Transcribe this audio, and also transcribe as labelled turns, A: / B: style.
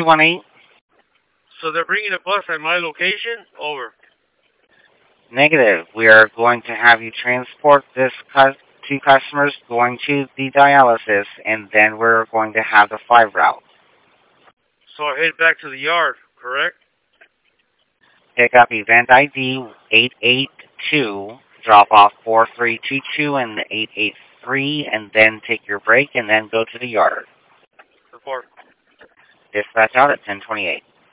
A: 318.
B: So they're bringing a bus at my location? Over.
A: Negative. We are going to have you transport this two customers going to the dialysis, and then we're going to have the 5 route.
B: So I head back to the yard, correct?
A: Pick up event ID 882, drop off 4322 and 883, and then take your break, and then go to the yard.
B: Report.
A: Dispatch out at 1028.